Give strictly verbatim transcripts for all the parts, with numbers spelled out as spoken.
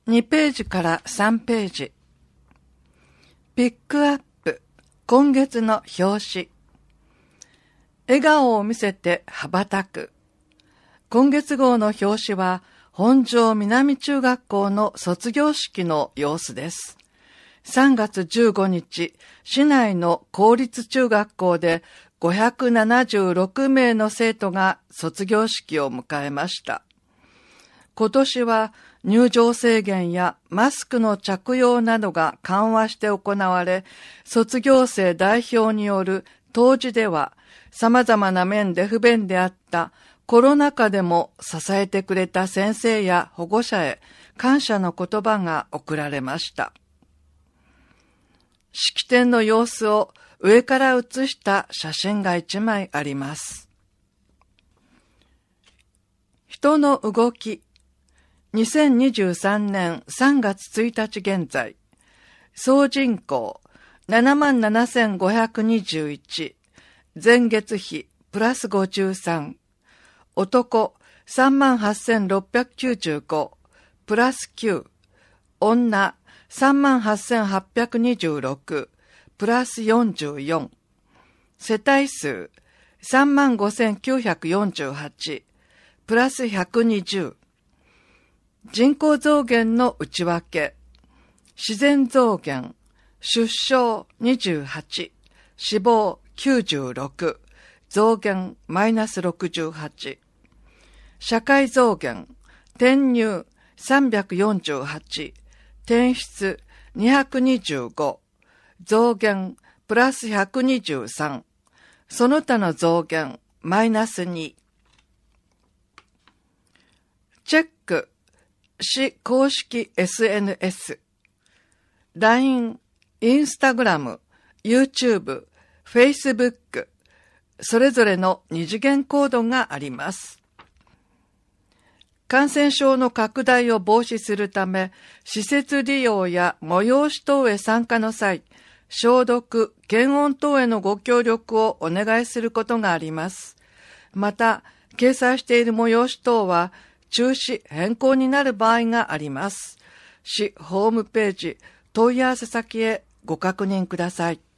にページからさんページ。ピックアップ、今月の表紙。笑顔を見せて羽ばたく。今月号の表紙は、本庄南中学校の卒業式の様子です。さんがつじゅうごにち、市内の公立中学校でごひゃくななじゅうろくめいの生徒が卒業式を迎えました。今年は入場制限やマスクの着用などが緩和して行われ、卒業生代表による答辞では、様々な面で不便であったコロナ禍でも支えてくれた先生や保護者へ感謝の言葉が贈られました。式典の様子を上から写した写真がいちまいあります。人の動き。にせんにじゅうさんねんさんがつついたち現在、総人口 ななまんななせんごひゃくにじゅういち、前月比プラスごじゅうさん、男 さんまんはっせんろっぴゃくきゅうじゅうご、プラスきゅう、女 さんまんはっせんはっぴゃくにじゅうろく、プラスよんじゅうよん、世帯数 さんまんごせんきゅうひゃくよんじゅうはち、プラスひゃくにじゅう、人口増減の内訳、自然増減、出生にじゅうはち、死亡きゅうじゅうろく、増減マイナスろくじゅうはち、社会増減、転入さんびゃくよんじゅうはち、転出にひゃくにじゅうご、増減プラスひゃくにじゅうさん、その他の増減マイナスに。チェック、市公式 エスエヌエス、ライン、インスタグラム、YouTube、Facebook、それぞれの二次元コードがあります。感染症の拡大を防止するため、施設利用や催し等へ参加の際、消毒、検温等へのご協力をお願いすることがあります。また、掲載している催し等は、中止、変更になる場合があります。市ホームページ、問い合わせ先へご確認ください。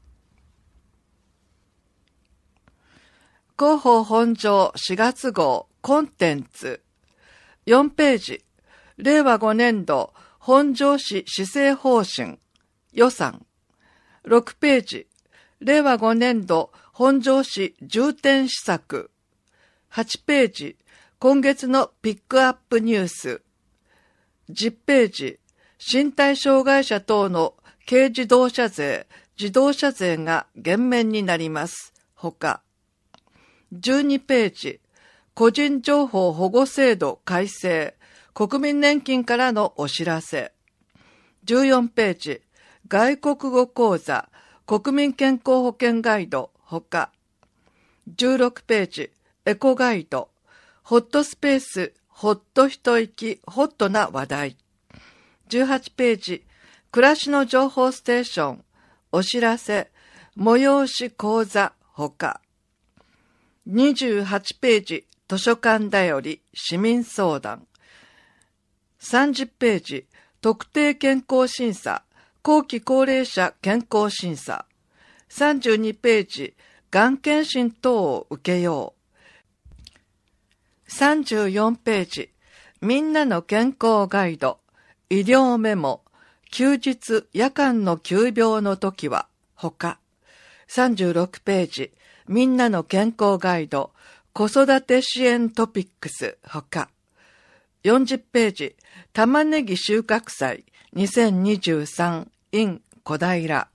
広報本庄しがつごうコンテンツ。よんページ、れいわごねんど本庄市施政方針、予算。ろくページ、れいわごねんど本庄市重点施策。はちページ、今月のピックアップニュース。じゅっページ、身体障害者等の軽自動車税、自動車税が減免になります。ほか。じゅうにページ、個人情報保護制度改正、国民年金からのお知らせ。じゅうよんページ、外国語講座、国民健康保険ガイド、ほか。じゅうろくページ、エコガイド、ホットスペース、ホット一息、ホットな話題。じゅうはちページ、暮らしの情報ステーション、お知らせ、催し講座、ほか。にじゅうはちページ、図書館だより、市民相談。さんじゅっページ、特定健康審査、後期高齢者健康審査。さんじゅうにページ、がん検診等を受けよう。さんじゅうよんページ、みんなの健康ガイド、医療メモ、休日夜間の急病の時は、ほか。さんじゅうろくページ、みんなの健康ガイド、子育て支援トピックス、ほか。よんじゅっページ、玉ねぎ収穫祭にせんにじゅうさん in 小平。